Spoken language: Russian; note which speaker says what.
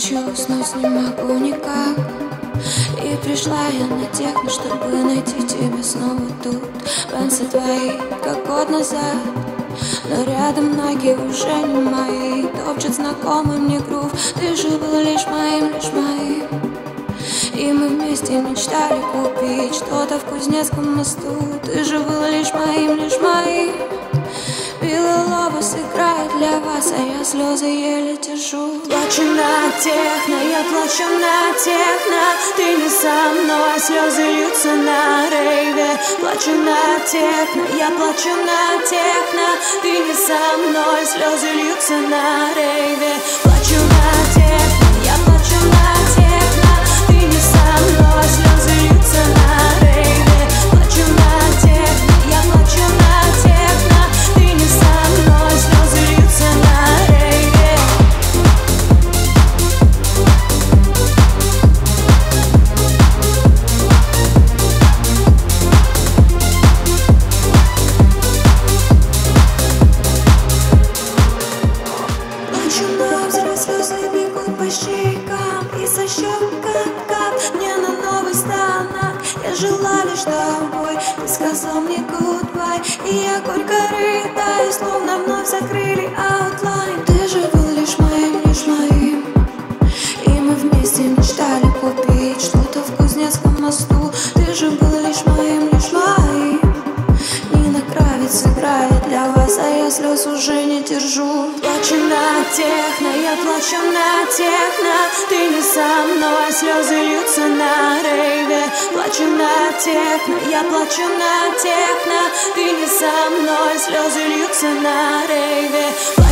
Speaker 1: Хочу уснуть, не могу никак. И пришла я на техно, чтобы найти тебя снова тут. Пенсы твои, как год назад, но рядом ноги уже не мои. Топчет знакомый мне грув. Ты же был лишь моим, лишь моим. И мы вместе мечтали купить что-то в Кузнецком мосту. Ты же был лишь моим, лишь моим. Белый лобос играет для вас, а я слезы еле держу. Плачу на техно, я плачу на техно. Ты не со мной, слезы льются на рейве. Плачу на техно, я плачу на техно. Ты не со мной, слезы льются на рейве. Плачу на техно, я плачу на техно. Ты не со мной, слезы льются на рейве. Плачу на техно, я плачу на техно. Ты не со мной, слезы льются на рейве. Плачу на взрыв, слезы бегут по щекам и со щек кап-кап мне на новый станок. Я жила лишь тобой, ты сказал мне goodbye, и я горько рыдаю, словно вновь закрыли аутлайн. Ты же был лишь моим, лишь моим. И мы вместе мечтали купить что-то в Кузнецком мосту. Ты же был лишь моим, лишь моим. Нина Кравец играет для вас, а я слез уже не держу. Плачу на техно, я плачу на техно. Ты не со мной, слезы льются на рейве. Плачу на техно, я плачу на техно. Ты не со мной, слезы льются на рейве.